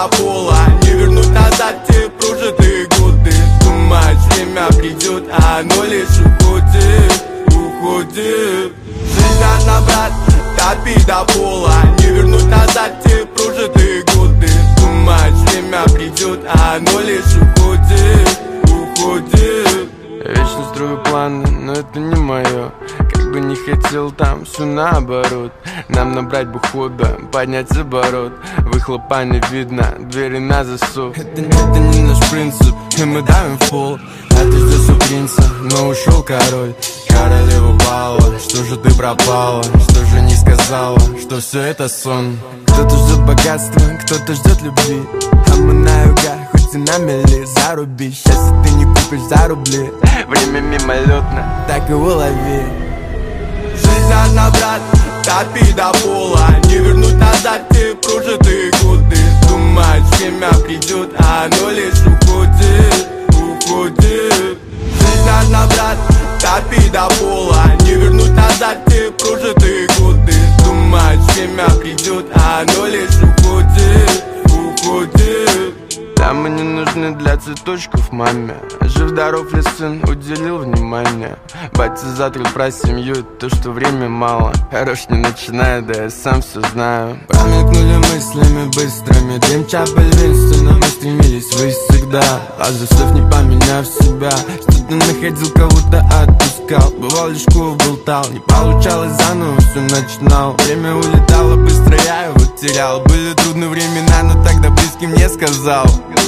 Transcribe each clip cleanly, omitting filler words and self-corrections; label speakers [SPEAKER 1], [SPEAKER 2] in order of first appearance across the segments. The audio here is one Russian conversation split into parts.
[SPEAKER 1] до пола, не вернуть назад те прожитые годы. Думаешь, время придет, а оно лишь уходит, уходит. Жизнь одна, брат, топи до пола, не вернуть назад те прожитые годы. Думаешь, время придет, а оно лишь уходит, уходит.
[SPEAKER 2] Вечно строю планы, но это не мое. Как бы не хотел, там все наоборот. Нам набрать бы хода, поднять оборот. Выхлопа не видно, двери на засов. Это не наш принцип, и мы давим в пол. А ты ждешь у принца, но ушел король. Королева пала, что же ты пропала? Что же не сказала, что все это сон? Кто-то ждет богатства, кто-то ждет любви. А мы на югах, хоть и на мели, заруби. Счастье ты не купишь за рубли. Время мимолетно, так его лови.
[SPEAKER 1] Жизнь одна, брат, топи до пола, не вернуть назад те прожитые годы. Думаешь, время придет, а оно лишь уходит, уходит. Жизнь одна, брат, топи до пола, не вернуть назад те прожитые годы. Думаешь, время придет, а оно лишь уходит, уходит.
[SPEAKER 2] Там мы не нужны для цветочков маме. Жив-здоров ли сын, уделил внимание. Батя затрат про семью, то что время мало. Хорош не начинай, да я сам все знаю. Промелькнули мыслями быстрыми. Дрим Чапель Винстона, мы стремились ввысь всегда. Возрослев, не поменяв себя. Что-то находил, кого-то отпускал. Бывал лишь клуб, болтал. Не получалось заново, все начинал. Время улетало быстро, я его терял. Были трудные времена, но тогда близким не сказал.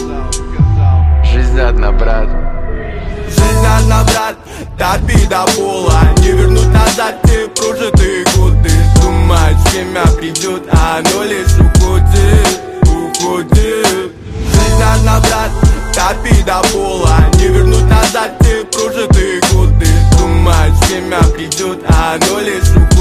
[SPEAKER 2] Жизнь одна, брат.
[SPEAKER 1] Жизнь одна, брат, топи до пола, не вернуть назад те прожитые годы. Думаешь, время придет, а оно лишь уходит, уходит. Жизнь одна, брат, топи до пола, не вернуть назад те прожитые годы. Думаешь, время придет, а оно лишь уходит.